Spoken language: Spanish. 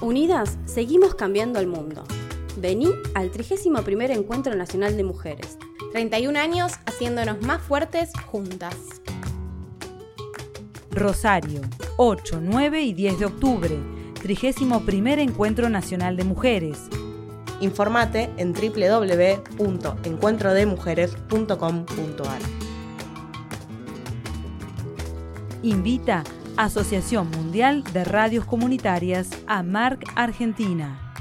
Unidas, seguimos cambiando el mundo. Vení al 31º Encuentro Nacional de Mujeres. 31 años haciéndonos más fuertes juntas. Rosario, 8, 9 y 10 de octubre, 31º Encuentro Nacional de Mujeres. Informate en www.encuentrodemujeres.com.ar. Invita Asociación Mundial de Radios Comunitarias, AMARC Argentina.